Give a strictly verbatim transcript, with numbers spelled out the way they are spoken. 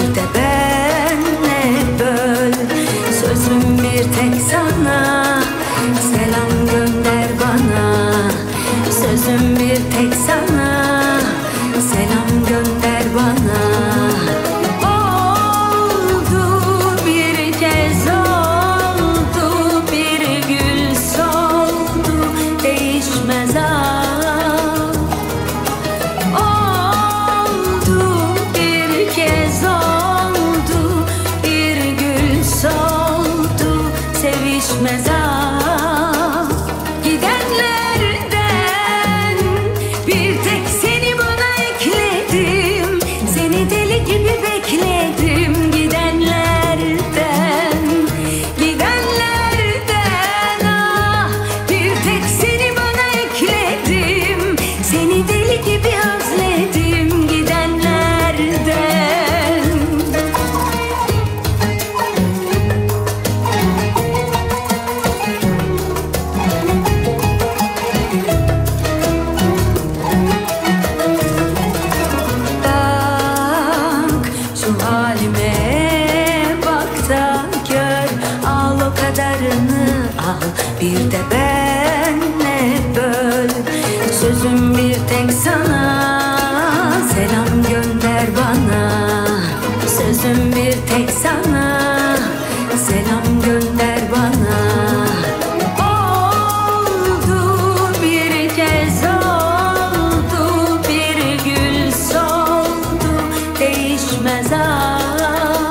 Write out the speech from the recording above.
bir de benle böl. Sözüm bir tek sana, selam gönder bana. Sözüm bir tek sana, selam gönder bana. Gidenlerden bir tek seni bana ekledim. Seni deli gibi bekledim. Gidenlerden, gidenlerden ah, bir tek seni bana ekledim. Seni deli gibi özledim. Gidenlerden. Al bir de benle böl. Sözüm bir tek sana, selam gönder bana. Sözüm bir tek sana, selam gönder bana. Oldu bir kez oldu, bir gül soldu, değişmez ah.